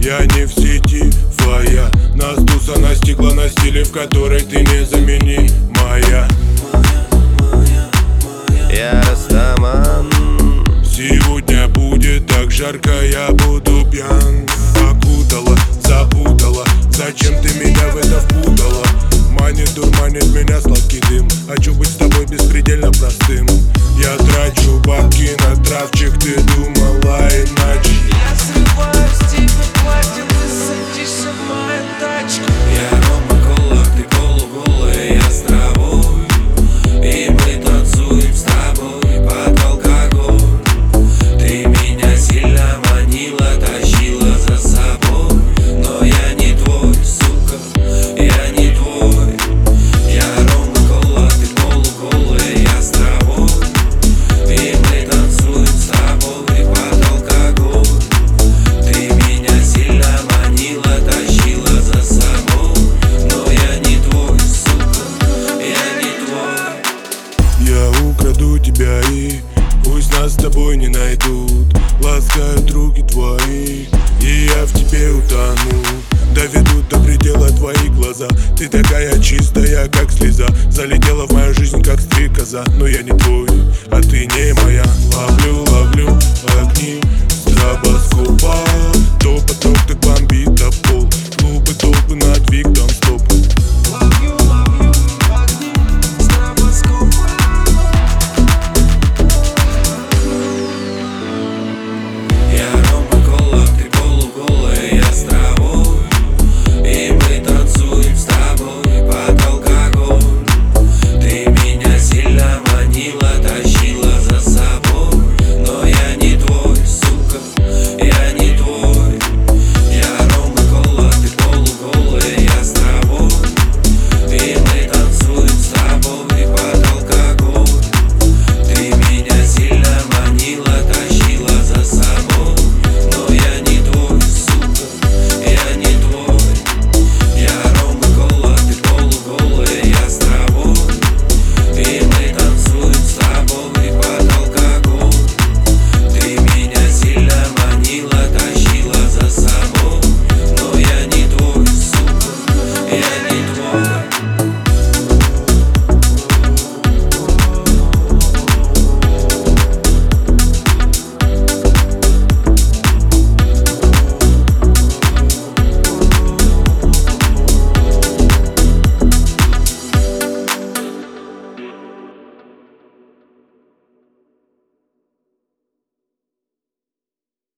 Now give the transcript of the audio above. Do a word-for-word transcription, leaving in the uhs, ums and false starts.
Я не в сети твоя, нас туса настигла на стиле, в которой ты незаменимая. Я Растаман. Сегодня будет так жарко, я буду пьян. Окутала, запутала, зачем ты меня в это впутала? Манит, дурманит меня сладкий дым. Хочу быть с тобой беспредельно простым. Я трачу бабки на травчик, ты думала иначе. Я срываю с тебя платье, ты садишься в мою тачку. Я Рома Кола, ты полуголая, я с травой. И мы танцуем с тобой под алкоголь. Ты меня сильно манила, тащила за собой. Но я не твой, сука, я не твой. Я Рома Кола, ты полуголая, я с травой. И мы танцуем с тобой под алкоголь. Ты меня сильно манила, тащила за собой. Но я не твой, сука, я не твой. Я украду тебя и пусть нас с тобой не найдут. Ласкают руки твои, и я в тебе утону. Доведут до предела твои глаза. Ты такая чистая, как слеза. Залетела в мою жизнь, как стрекоза. Но я не твой, а ты не моя. Ловлю, ловлю огни стробоскопа.